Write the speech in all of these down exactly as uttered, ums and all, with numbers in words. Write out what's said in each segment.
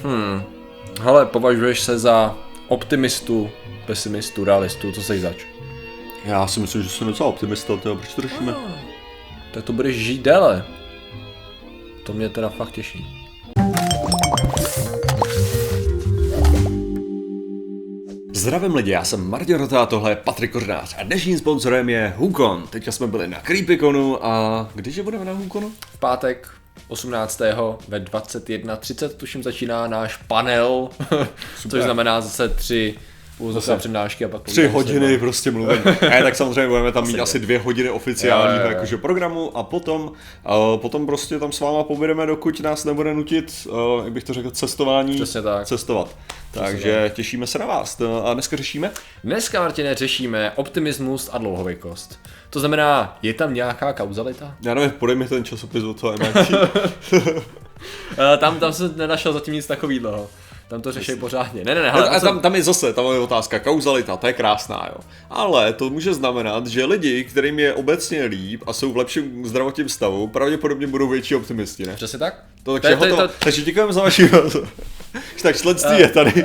Hmm. Hele, považuješ se za optimistu, pesimistu, realistu, co seš zač? Já si myslím, že jsem docela optimista, tyjo, proč to řešíme? Ah, tak to budeš žít déle. To mě teda fakt těší. Zdravím lidi, já jsem Martin Rota a tohle je Patrik Kořnář a dnešním sponzorem je Wukon. Teďka jsme byli na CreepyConu a když je budeme na Wukonu? V pátek osmnáctého ve dvacet jedna třicet tuším začíná náš panel, což znamená zase tři zase přednášky a pak tři hodiny prostě mluvení. Ne, tak samozřejmě budeme tam mít asi asi dvě hodiny oficiálního jo, jo, jo. jakože programu a potom, uh, potom prostě tam s váma pobudeme, dokud nás nebude nutit, uh, jak bych to řekl, cestování, Přesně tak. cestovat. Takže tak. Těšíme se na vás. A dneska řešíme? Dneska, Martine, řešíme optimismus a dlouhověkost. To znamená, je tam nějaká kauzalita? Já nevím, podej mi ten časopis od toho M I T. tam, tam jsem nenašel zatím nic takového. Tam to řeší pořádně. Ne, ne, ne. Hele, a tam, tam je zase, tam je otázka, kauzalita, to je krásná, jo. Ale to může znamenat, že lidi, kterým je obecně líp a jsou v lepším zdravotním stavu, pravděpodobně budou větší optimisti, ne? Přesně tak? To, takže, to, to, to, takže děkujeme za vaši tak členství je tady.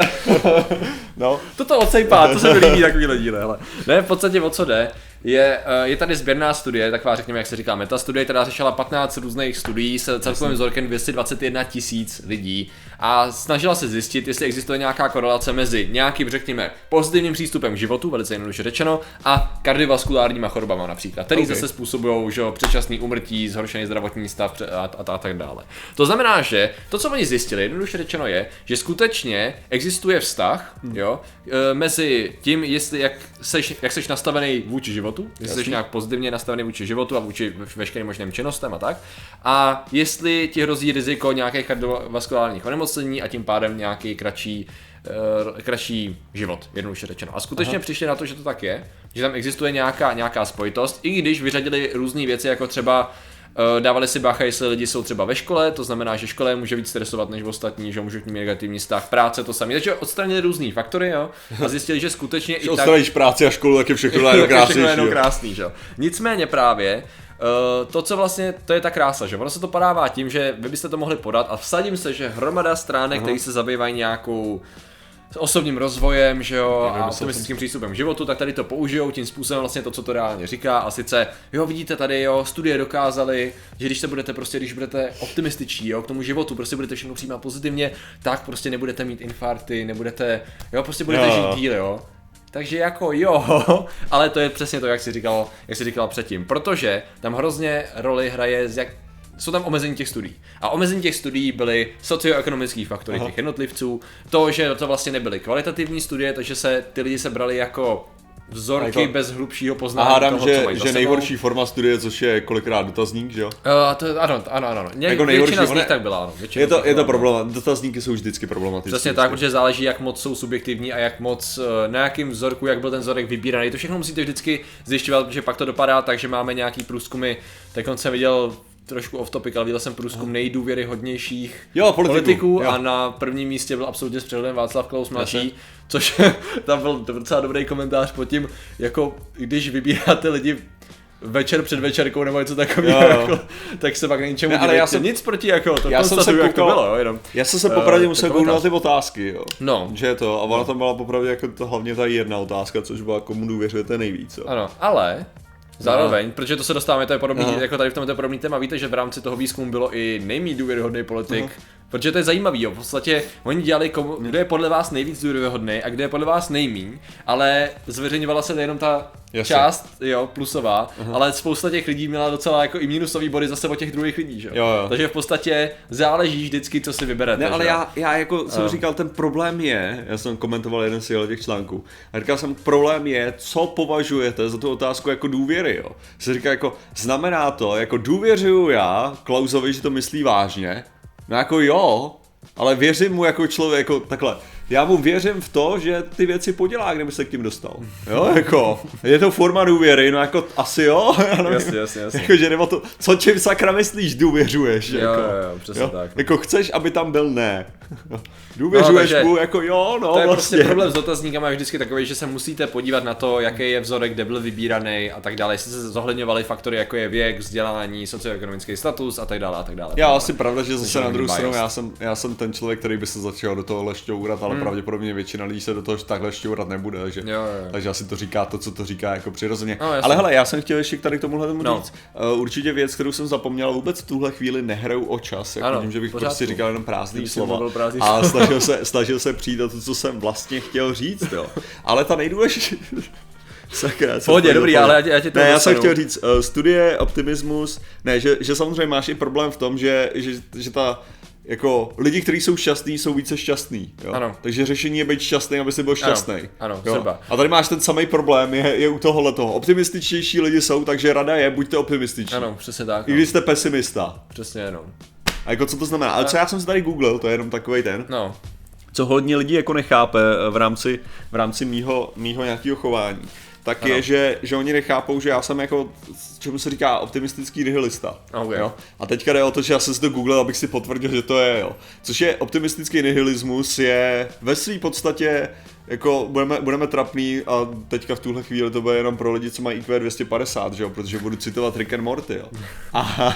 No. Toto odsejpá, to se mi líbí takovýhle díle, hele. Ne, v podstatě o co jde, je, je tady sběrná studie, taková řekněme, jak se říká, meta studie, která řešila patnáct různých studií s celkovým vzorkem dvě stě dvacet jedna tisíc lidí a snažila se zjistit, jestli existuje nějaká korelace mezi nějakým, řekněme, pozitivním přístupem k životu, velice jednoduše řečeno, a kardiovaskulárníma chorobama například, který okay. zase způsobují, že předčasný úmrtí, zhoršený zdravotní stav a, a, a tak dále. To znamená, že to, co oni zjistili, jednoduše řečeno je, že skutečně existuje vztah, hmm. jo, mezi tím, jestli jak seš, jak seš nastavený vůči životu, jestli jsi nějak pozitivně nastavený vůči životu a vůči veškerým možným činnostem a tak, a jestli ti hrozí riziko nějakých kardiovaskulárních onemocnění a tím pádem nějaký kratší, uh, kratší život, jednoduše řečeno. A skutečně Aha. přišli na to, že to tak je, že tam existuje nějaká, nějaká spojitost, i když vyřadili různé věci, jako třeba dávali si bacha, jestli lidi jsou třeba ve škole, to znamená, že škola může víc stresovat než ostatní, že může mít negativní stav, práce to samé. Takže odstranili různý faktory, jo, a zjistili, že skutečně i tak odstraníš práci a školu, tak je všechno jenom krásný, jenom krásný, že jo. Nicméně právě Uh, to, co vlastně, to je ta krása, že ono se to podává tím, že vy byste to mohli podat a vsadím se, že hromada stránek, které se zabývají nějakou s osobním rozvojem, že jo, a optimistickým přístupem k životu, tak tady to použijou tím způsobem vlastně to, co to reálně říká, a sice, jo, vidíte tady, jo, studie dokázaly, že když se budete prostě, když budete optimističní, jo, k tomu životu, prostě budete všechno přijímat pozitivně, tak prostě nebudete mít infarkty, nebudete, jo, prostě budete jo. žít díl, jo. Takže jako jo, ale to je přesně to, jak jsi říkal, jak jsi říkal předtím, protože tam hrozně roli hraje z jak jsou tam omezení těch studií. A omezení těch studií byly socioekonomické faktory Aha. těch jednotlivců, to, že to vlastně nebyly kvalitativní studie, takže se ty lidi se brali jako vzorky jako bez hlubšího poznání. A hádám, toho, že, co mají že nejhorší forma studie, což je kolikrát dotazník, že jo? Uh, to, ano, ano, ano. Ně, jako většina z nich tak byla, ano. Je to, je to problém, dotazníky jsou vždycky problematické. Přesně tak, protože záleží, jak moc jsou subjektivní a jak moc, na jakým vzorku, jak byl ten vzorek vybíraný. To všechno musíte vždycky zjišťovat, protože pak to dopadá tak, že máme nějaký průzkumy, tak on jsem viděl trošku off topic, ale viděl jsem průzkum nejdůvěryhodnějších jo, politiků, politiků jo. a na prvním místě byl absolutně s přehledem Václav Klaus mladší, což tam byl docela dobrý komentář pod tím, jako když vybíráte lidi večer před večerkou nebo něco takového, jako, tak se pak na ničemu ne, ale já jsem nic proti, jako, to já jsem se jak to bylo, jo, jenom. Já jsem se popravdě uh, musel kouknout na ty otázky, jo. No. Že je to, a ona no. tam byla popravdě jako to hlavně ta jedna otázka, což byla, komu důvěřujete nejvíc, jo. Ano, ale zároveň, no. protože to se dostáváme, to je podobný, Aha. jako tady v tomto podobný téma, víte, že v rámci toho výzkumu bylo i nejméně důvěryhodný politik, Aha. protože to je zajímavý, jo, v podstatě oni dělali, komu, kdo je podle vás nejvíc důvěryhodný a kdo je podle vás nejmíň, ale zveřejňovala se jenom ta Jasně. část, jo, plusová, Aha. ale spousta těch lidí měla docela jako i minusový body zase od těch druhých lidí, že jo. jo. Takže v podstatě záleží vždycky, co si vyberete. Ne, ale že? já, já jako jsem uh. říkal, ten problém je, já jsem komentoval jeden z těch článků, a říkal jsem, problém je, co považujete za tu otázku jako důvěry, jo. Se říká jako, znamená to, jako důvěřuju já Klausovi, že to myslí vážně, no jako jo, ale věřím mu jako člověk, jako takhle, já mu věřím v to, že ty věci podělá, kdyby se k tím dostal. Jo, jako, je to forma důvěry, no jako asi jo. Jasně, jasně, jasně. Jako, že nebo to, co čím sakra myslíš, důvěřuješ. Jo, jako, jo, jo, přesně jo? tak. Jako chceš, aby tam byl ne. Důvěřuješ no, mu, jako jo, no to je vlastně. prostě problém s dotazníkama je vždycky takový, že se musíte podívat na to, jaký je vzorek, kde byl vybíraný a tak dále. Jestli se zohledňovaly faktory, jako je věk, vzdělání, socioekonomický status a tak dále a tak dále. Já asi pravda, že zase na druhou biased. stranu já jsem, já jsem ten člověk, který by se začal do toho šťourat, ale hmm. pravděpodobně většina lidí se do toho takhle šťourat nebude, takže, jo, jo. takže asi to říká to, co to říká jako přirozeně. No, ale hele, já jsem chtěl ještě tady k tomuhle tomu no. říct. Uh, určitě věc, kterou jsem zapomněl, vůbec v tuhle chvíli nehraju o čas, jako ano, tím, že bych pořádku. prostě říkal jenom prázdný slova. Prázdný a snažil se, snažil se přijít do to, co jsem vlastně chtěl říct, jo. Ale ta nejdůležitější... Sakra, Pohodě, dobrý, pohodě. ale já, já tě to Ne, dostanu. já jsem chtěl říct, uh, studie, optimismus, ne, že, že samozřejmě máš i problém v tom, že, že, že ta, jako, lidi, kteří jsou šťastní, jsou více šťastní, jo? Ano. Takže řešení je být šťastný, aby si byl šťastný. Ano, ano, třeba. A tady máš ten samý problém, je, je u tohohle toho. Optimističtější lidi jsou, takže rada je, buďte optimističní. Ano, přesně tak. I když jste pesimista. Přesně jenom. A jako co to znamená? Ale co já jsem si tady googlil, to je jenom takovej ten. No. Co hodně lidí jako nechápe v rámci, v rámci mýho, mýho nějakého chování, tak ano. je, že, že oni nechápou, že já jsem jako, čemu se říká, optimistický nihilista. Okay. Jo? A teďka jde o to, že já jsem si to googlil, abych si potvrdil, že to je, jo. Což je optimistický nihilismus, je ve své podstatě, jako budeme, budeme trapný a teďka v tuhle chvíli to bude jenom pro lidi, co mají í kvé dvě stě padesát, že jo, protože budu citovat Rick and Morty, jo. A...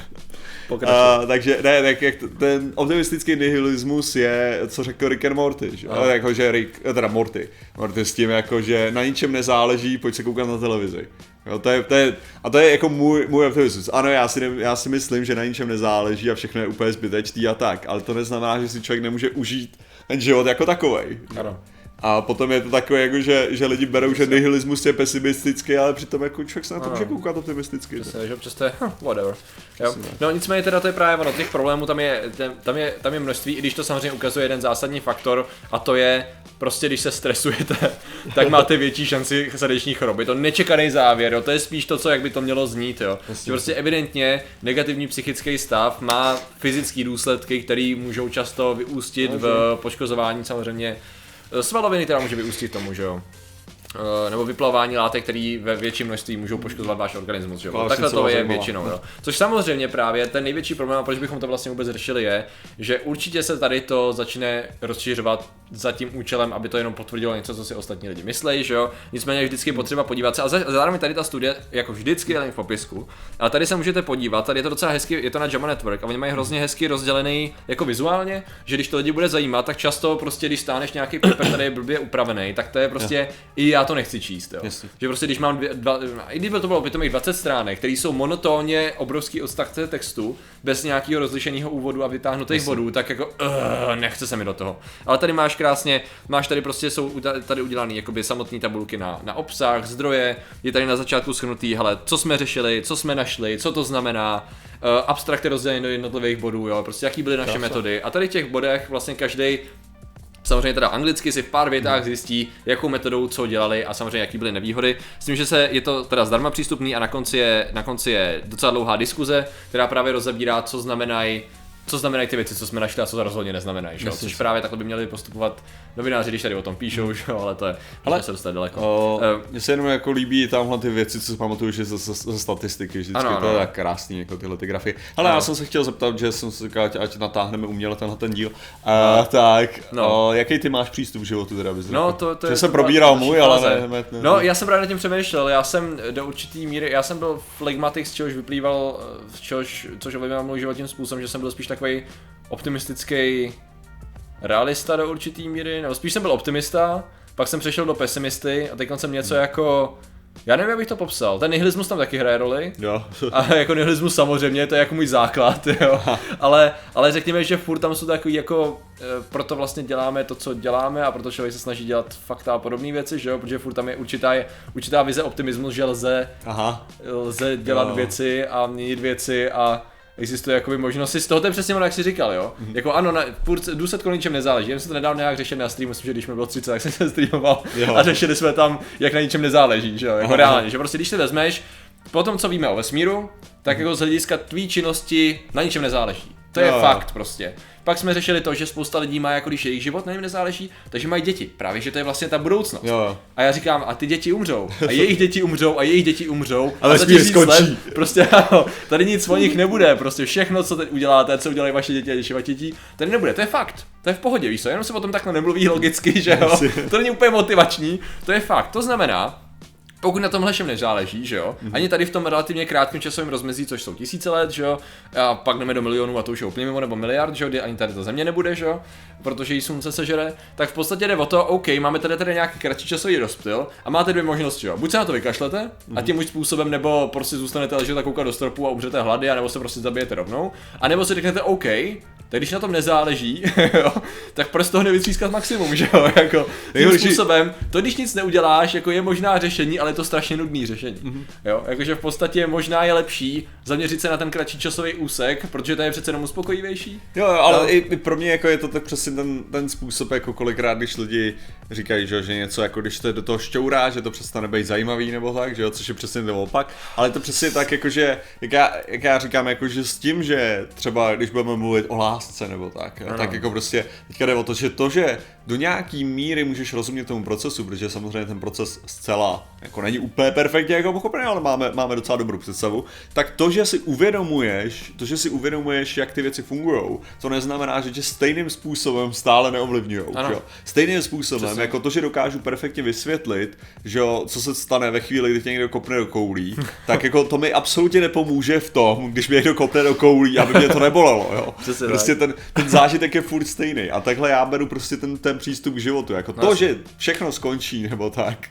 Uh, takže ne, tak jak ten optimistický nihilismus je, co řekl Rick and Morty, že? Ale jako, že Rick, teda Morty, Morty s tím jako, že na ničem nezáleží, pojď se koukat na televizi. Jo, to je, to je, a to je jako můj, můj optimismus. Ano, já si, ne, já si myslím, že na ničem nezáleží a všechno je úplně zbytečný a tak, ale to neznamená, že si člověk nemůže užít ten život jako takovej. Ano. A potom je to takové, jako, že, že lidi berou, že nihilismus je pesimistický, ale přitom jako člověk se na to může koukat optimisticky. Přesně, že přesto je, hm, whatever. Jo. No nicméně teda to je právě ono, těch problémů tam je, tam je, tam je množství, i když to samozřejmě ukazuje jeden zásadní faktor, a to je prostě, když se stresujete, tak máte větší šanci srdeční choroby. To nečekaný závěr, jo. To je spíš to, co jak by to mělo znít, jo. Že prostě evidentně negativní psychický stav má fyzické důsledky, které můžou často vyústit v poškozování samozřejmě svaloviny, která může vyústit tomu, že jo. Nebo vyplavání látek, které ve větším množství můžou poškozovat váš organismus, že jo. Takhle to je většinou, jo. Což samozřejmě právě ten největší problém, a proč bychom to vlastně vůbec řešili, je, že určitě se tady to začne rozšiřovat za tím účelem, aby to jenom potvrdilo něco, co si ostatní lidi myslí, že jo. Nicméně je vždycky potřeba podívat se, a zároveň tady ta studie, jako vždycky, je v popisku, ale tady se můžete podívat, tady je to docela hezky, je to na JAMA Network a oni mají hrozně hezky rozdělený jako vizuálně, že když to lidi bude zajímat, tak často prostě, když stáneš nějaký paper, tady je blbě upravený, tak to je prostě i já to nechci číst, jo. Jasně. Že prostě když mám dvě, dva, i kdyby to bylo pitomých dvacet stránek, které jsou monotónně obrovský odstavce textu, bez nějakého rozlišeného úvodu a vytáhnutých bodů, tak jako uh, nechce se mi do toho. Ale tady máš krásně, máš tady prostě jsou tady udělané jakoby samotné tabulky na, na obsah, zdroje, je tady na začátku shrnutý, hele, co jsme řešili, co jsme našli, co to znamená, uh, abstrakt je rozdělený do jednotlivých bodů, jo, prostě jaký byly naše Krásne. metody. A tady v těch bodech vlastně každý samozřejmě teda anglicky si v pár větách zjistí, jakou metodou co dělali a samozřejmě jaký byly nevýhody. S tím, že se je to teda zdarma přístupný a na konci je, na konci je docela dlouhá diskuze, která právě rozebírá, co znamenají co znamenají ty věci, co jsme našli a co to rozhodně neznamenají, že? Což právě takhle by měli postupovat novináři, když tady o tom píšou, že? Ale to je, ale se dostat daleko. O, mně se jenom jako líbí tamhle ty věci, co si pamatuju, že ze, ze, ze statistiky, vždycky ano, to je tak krásný, jako tyhle ty grafy. Ale ano. Já jsem se chtěl zeptat, že jsem si říkal, ať, ať natáhneme uměle tenhle ten díl. A, no. Tak, no. O, jaký ty máš přístup k životu teda bys No, to, to že je jsem probíral můj, ale ne, ne, ne. No, já jsem právě nad tím přemýšlel, já jsem do určitý míry, já jsem byl flegmatik, z čehož vyplýval, z čehož, což ovlivňoval můj život tím způsobem, že jsem byl spíš takový optimistický realista do určitý míry, nebo spíš jsem byl optimista, pak jsem přešel do pesimisty a teď jsem něco jako, já nevím, jak bych to popsal, ten nihilismus tam taky hraje roli, jo. A jako nihilismus samozřejmě, to je jako můj základ, jo, ale, ale řekněme, že furt tam jsou takový jako, proto vlastně děláme to, co děláme a proto člověk se snaží dělat fakta a podobné věci, že jo, protože furt tam je určitá, určitá vize optimismus, že lze, Aha. lze dělat jo. věci a měnit věci a existuje jakoby možnost si z toho, to je přesně ono, jak jsi říkal, jo. Mm-hmm. Jako ano, na, furt důsledku ničem nezáleží. Já jsem to nedávno nějak řešil na streamu, myslím, že když mi bylo třicet, tak jsem se streamoval jo. a řešili jsme tam, jak na ničem nezáleží, že jo, jako reálně, že prostě když si vezmeš, po tom, co víme o vesmíru, tak jako z hlediska tvý činnosti na ničem nezáleží. To je Jo. fakt prostě. Pak jsme řešili to, že spousta lidí má, jako když jejich život na něm nezáleží, takže mají děti. Právě, že to je vlastně ta budoucnost. Jo. A já říkám, a ty děti umřou. A jejich děti umřou a jejich děti umřou. Ale a za vesmír tisíc skončí. let prostě ano, tady nic o nich nebude. Prostě všechno, co teď uděláte, co udělají vaše děti a děti vaše děti, tady nebude. To je fakt. To je v pohodě, víš co? Jenom se o tom takhle nemluví logicky, že jo? To není úplně motivační. To je fakt. To znamená, pokud na tomhle všem nezáleží, že jo, mm-hmm. ani tady v tom relativně krátkém časovém rozmezí, což jsou tisíce let, že jo, a pak jdeme do milionů a to už je úplně mimo, nebo miliard, že jo, kdy ani tady ta země nebude, že jo, protože jí slunce sežere, tak v podstatě jde o to, OK, máme tady tady nějaký kratší časový rozptyl a máte dvě možnosti, jo, buď se na to vykašlete mm-hmm. a tím už způsobem, nebo prostě zůstanete ležet a koukat do stropu a umřete hlady, a nebo se prostě zabijete rovnou, a nebo si řeknete OK, tak když na tom nezáleží, jo, tak proč toho nevytřískat maximum, že jo, jako tím způsobem, to když nic neuděláš, jako je možná řešení, ale je to strašně nudný řešení, mm-hmm. jo, jakože v podstatě možná je lepší zaměřit se na ten kratší časový úsek, protože to je přece jenom uspokojivější. Jo, ale no. i, i pro mě jako je to tak přesně ten, ten způsob, jako kolikrát, když lidi říkají, že, že něco jako když to do toho šťourá, že to přestane být zajímavý nebo tak, že jo, což je přesně to opak, ale je to přesně tak, jakože, jak já, jak já říkám, jakože s tím, že třeba když budeme mluvit o lásce nebo tak, jo, tak jako prostě teďka jde o to, že to, že do nějaký míry můžeš rozumět tomu procesu, protože samozřejmě ten proces zcela jako není úplně perfektně jako pochopený, ale máme, máme docela dobrou představu, tak to, že si uvědomuješ, to, že si uvědomuješ, jak ty věci fungujou, to neznamená, že tě stejným způsobem stále neovlivňujou, že jo? Stejným způsobem, přesně. Jako to, že dokážu perfektně vysvětlit, že jo, co se stane ve chvíli, kdy tě někdo kopne do koulí, tak jako to mi absolutně nepomůže v tom, když mě někdo kopne do koulí, aby mě to nebolelo, jo. Přesně prostě tak. ten, ten zážitek je furt stejný a takhle já beru prostě ten, ten přístup k životu, jako to, že všechno skončí nebo tak,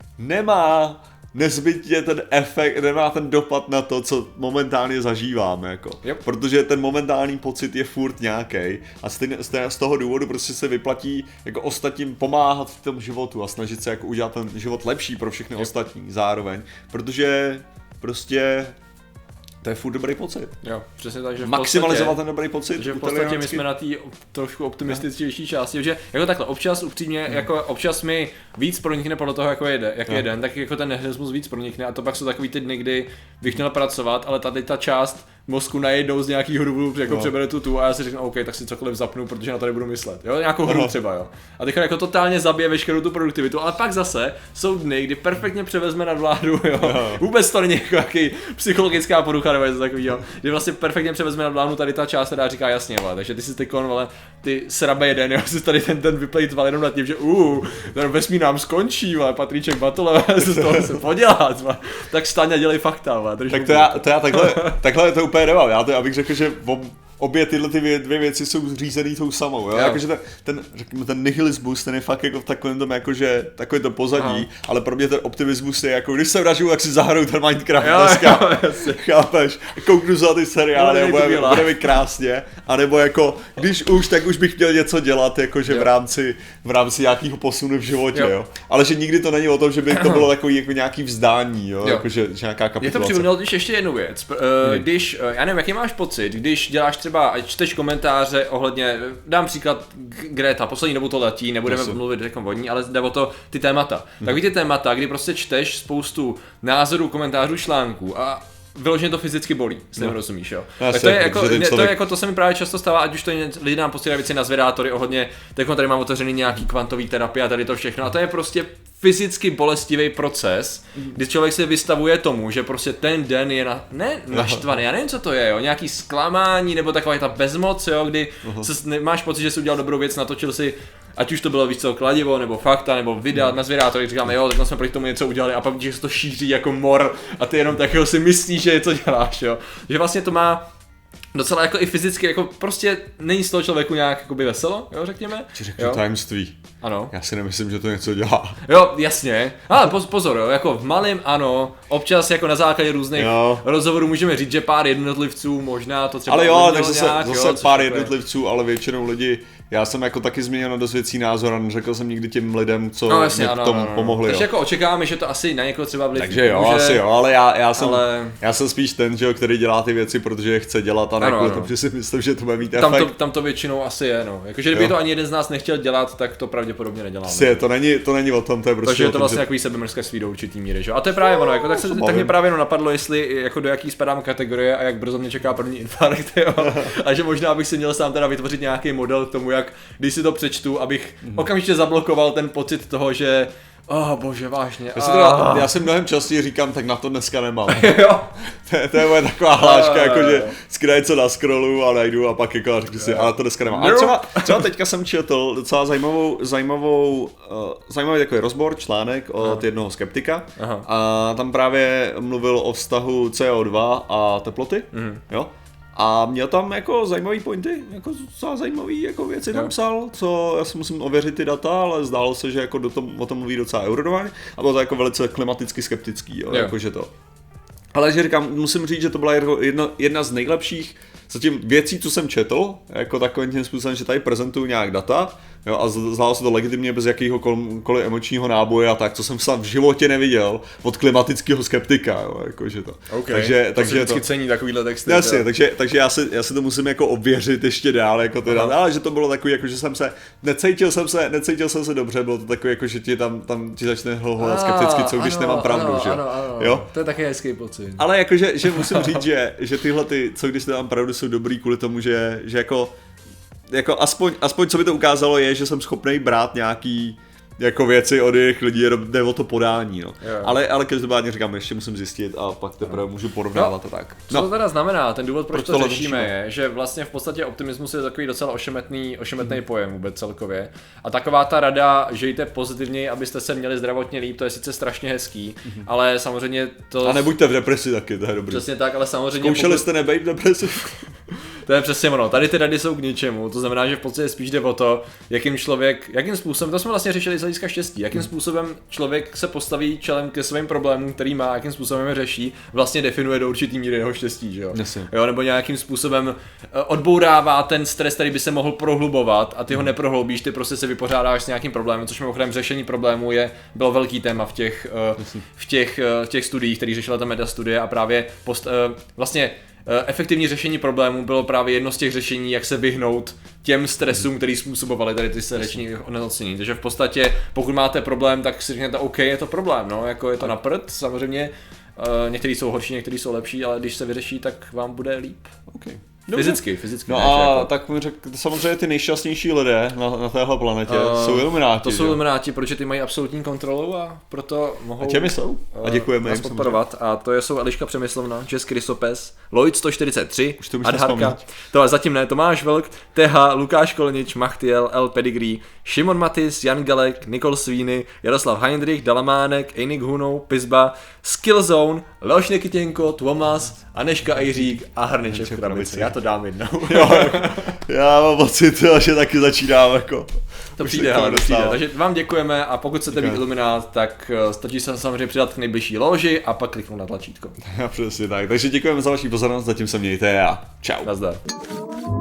nemá nezbytně ten efekt, nemá ten dopad na to, co momentálně zažíváme, jako. Yep. Protože ten momentální pocit je furt nějaký a stejně, z toho důvodu prostě se vyplatí jako ostatním pomáhat v tom životu a snažit se jako udělat ten život lepší pro všechny yep. ostatní zároveň, protože prostě to je furt dobrý pocit. Jo, přesně tak, že v maximalizovat podstatě, ten dobrý pocit. že v podstatě my jsme na té trošku optimističtější části, že jako takhle, občas upřímně, hmm. jako občas mi víc pronikne podle toho, jako jede, jak je den, tak jako ten nihilismus víc pronikne a to pak jsou takový ty dny, kdy bych měl pracovat, ale tady ta část mozku najednou z nějakýho důvodu jako no. přebere tu tu a já si řeknu, OK, tak si cokoliv zapnu, protože na to nebudu myslet, jo, nějakou hru třeba, jo. A teď jako totálně zabije veškerou tu produktivitu, ale pak zase jsou dny, kdy perfektně převezme nadvládu, jo. No. Vůbec to není jako jaký psychologická porucha nebo něco takového, že vlastně perfektně převezme nadvládu tady ta část, která říká jasně, vole, takže ty si teď ale ty srabe jeden, jo, si tady ten ten vyplejtval jenom nad tím, že uh, ten vesmír nám skončí, vole, Patríček Batole, se z toho se podělat, vole. Tak staň a dělej fakta, vole. Tak to já, to já takhle, takhle to úplně nemám, já to abych řekl, že obě tyhle ty dvě věci jsou řízený tou samou, jo? Jakože ten, ten, řekněme, ten nihilismus, ten je fakt jako v takovém tom, jakože, takovém to pozadí, aha. ale pro mě ten optimismus je jako, když se vražu, tak si zahraju ten Minecraft jo, dneska, jo, chápeš, kouknu za ty seriály, no, bude, bude mi krásně, anebo jako, když už, tak už bych měl něco dělat, jakože v rámci, v rámci nějakého posunu v životě, jo. jo, ale že nikdy to není o tom, že by to bylo takový jako nějaký vzdání, jo, jo. jakože nějaká kapitulace. Je to připomnělo když ještě jednu věc, když, já nevím, jaký máš pocit, když děláš třeba, ať čteš komentáře ohledně, dám příklad Greta, poslední dobu to letí, nebudeme Myslím. mluvit jako o ní, ale jde o to ty témata. Hmm. Takový ty témata, kdy prostě čteš spoustu názorů, komentářů, článků a vyloženě to fyzicky bolí, s tím no. rozumíš, jo. Já tak to je, jako, ne, to je jako, to se mi právě často stává, ať už to je, lidi nám posílají věci na zvědátory ohledně, tak tady mám otevřený nějaký kvantový terapie a tady to všechno a to je prostě fyzicky bolestivý proces, kdy člověk se vystavuje tomu, že prostě ten den je na, ne naštvaný, já nevím, co to je, jo, nějaký zklamání nebo taková ta bezmoc, jo, kdy uh-huh. se, ne, máš pocit, že jsi udělal dobrou věc, natočil si, ať už to bylo víc co kladivo, nebo fakta, nebo videa, uh-huh. na zvědátorech, říkáme, jo, tak jsme proti tomu něco udělali a pak že se to šíří jako mor a ty jenom takového si myslíš, že to děláš, jo, že vlastně to má docela jako i fyzicky, jako prostě není z toho člověku nějak jakoby veselo, jo, řekněme. Ti řeknu tajemství. Ano. Já si nemyslím, že to něco dělá. Jo, jasně. Ale pozor, jo, jako v malém ano, občas jako na základě různých jo. rozhovorů můžeme říct, že pár jednotlivců možná to třeba... Ale jo, tak zase, nějak, zase jo, pár jednotlivců, ale většinou lidi já jsem jako taky změnil na dost věcí názor a neřekl jsem nikdy těm lidem, co no, jasně, mě ano, k tomu ano, ano. pomogli. Takže jo. jako očekáváme, že to asi na někoho třeba vliv Takže jo, může, asi jo, ale já, já, jsem, ale... já jsem spíš ten, že jo, který dělá ty věci, protože je chce dělat a ne kvůli tomu, že si myslím, že to bude mít tam efekt. to, tam to většinou asi je, no. Jakože kdyby jo. to ani jeden z nás nechtěl dělat, tak to pravděpodobně neděláme. Je, to, není, to není o tom, to je prostě Takže je o to tom, vlastně že... takový sebemrskačství do určitý míry, že? A to je právě ono, jako, tak, se, tak mě právě jenom napadlo, jestli jako do jaký spadám kategorie a jak brzo mě čeká první infarkt, jo. A že možná bych si měl sám teda vytvořit nějaký model k tomu, jak když si to přečtu, abych okamžitě zablokoval ten pocit toho, že oh bože, vážně. Já si, teda, já si mnohem častěji říkám, tak na to dneska nemám. Jo. to, je, to je moje taková hláška, jako že skraj co na scrollu a najdu a pak jako řeknu si, ale to dneska nemám. Ale třeba, třeba teďka jsem četl docela zajímavou, zajímavou, uh, zajímavý takový rozbor, článek od Aha. jednoho skeptika. Aha. A tam právě mluvil o vztahu C O dva a teploty, mm. jo. A měl tam jako zajímavý pointy, jako docela zajímavý jako věci tam psal, co já si musím ověřit ty data, ale zdálo se, že jako do tom, o tom mluví docela erudovaně a bylo to jako velice klimaticky skeptický, jo, jakože to. Ale že říkám, musím říct, že to byla jedna, jedna z nejlepších zatím věcí, co jsem četl, jako takovým tím způsobem, že tady prezentuju nějak data, jo, a zdálo se to legitimně bez jakýhokoliv emočního náboje a tak, co jsem sám v životě neviděl od klimatického skeptika, jo, jakože to. Okay. Takže, to takže si vždycky to cení takovýhle texty. Jasně, takže, takže já, si, já si to musím jako ověřit ještě dál, jako ty data, ale že to bylo takový, jako že jsem se, necítil jsem se, necítil jsem se dobře, bylo to takový, jako že ti tam, tam ti začne hledat skepticky, co když ano, nemám pravdu, ano, že ano, ano. jo? To je taky hezký pocit. Ale jakože, že musím říct, že, že tyhle ty, co když nemám pravdu, jsou dobrý kvůli tomu, že, že jako, jako aspoň, aspoň co by to ukázalo je, že jsem schopný brát nějaký jako věci od jiných lidí, jde o to podání, no. Ale, ale každopádně říkám, ještě musím zjistit a pak teprve můžu porovnávat no, a tak. Co no. to teda znamená? Ten důvod, proč, proč to, to řešíme, je, že vlastně v podstatě optimismus je takový docela ošemetný, ošemetný hmm. pojem vůbec celkově. A taková ta rada, žijte pozitivněji, abyste se měli zdravotně líp, to je sice strašně hezký, hmm. ale samozřejmě to... A nebuďte v depresi taky, to je dobrý. Přesně tak, ale samozřejmě... Zkoušeli pokud... jste nebejt v depresi? To je přesně ono. Tady ty rady jsou k ničemu. To znamená, že v podstatě spíš jde o to, jakým člověk, jakým způsobem, to jsme vlastně řešili z hlediska štěstí, jakým způsobem člověk se postaví čelem ke svým problémům, který má, jakým způsobem je řeší, vlastně definuje do určitý míry jeho štěstí, že jo? jo? Nebo nějakým způsobem odbourává ten stres, který by se mohl prohlubovat a ty ho neprohloubíš, ty prostě se vypořádáš s nějakým problémem, což mimochodem řešení problémů je bylo velký téma v těch v těch, v těch studiích, které řešila ta metastudie a právě post, vlastně efektivní řešení problémů bylo právě jedno z těch řešení, jak se vyhnout těm stresům, který způsobovaly tady ty srdeční onemocnění. Takže v podstatě, pokud máte problém, tak si řekněte, OK, je to problém, no, jako je to na prd, samozřejmě. Uh, některý jsou horší, některý jsou lepší, ale když se vyřeší, tak vám bude líp. Okay. Fyzicky, fyzicky. No ne, a jako... tak mi řek, samozřejmě ty nejšťastnější lidé na, na téhle planetě uh, jsou ilumináti. To jsou ilumináti, protože ty mají absolutní kontrolu a proto mohou... A těmi jsou. A děkujeme jim podporovat. A to jsou Eliška Přemyslovna, Jess Krysopes, Lloyd sto čtyřicet tři, Adharka, to zatím ne, Tomáš Velk, T H, Lukáš Kolnič, Machtiel, L. Pedigree, Šimon Matis, Jan Galek, Nikol Svíny, Jaroslav Heinrich, Dalamánek, Einik Hunou, Pizba, Skillzone, Leoš Nikytěnko, Tomas, Aneška Ejřík a Hrniček v krabici. Já to dám jednou. Jo, já mám pocit, že taky začínám jako... To přijde, ale to přijde. Takže vám děkujeme a pokud chcete být iluminát, tak stačí se samozřejmě přidat k nejbližší loži a pak kliknout na tlačítko. Já přesně tak. Takže děkujeme za vaši pozornost, zatím se mějte a čau. Nazdar.